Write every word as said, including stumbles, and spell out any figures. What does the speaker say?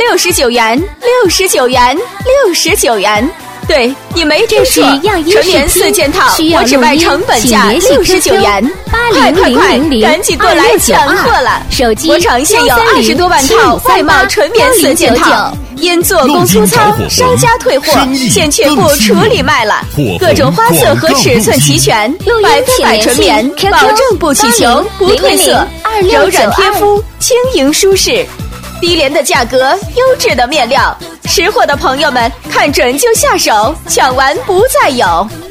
六十九元，六十九元，六十九元。对，你没听错，成年四件套，我只卖成本价六十九元。快快快，赶紧过来抢货了！ 手机我厂现有二十多万套外贸纯棉四件套，因做工粗糙，商家退货，现却不处理卖了。各种花色和尺寸齐全，百分百纯棉，保证不起球，不褪色，柔软贴肤，轻盈舒适。低廉的价格，优质的面料，识货的朋友们看准就下手，抢完不再有。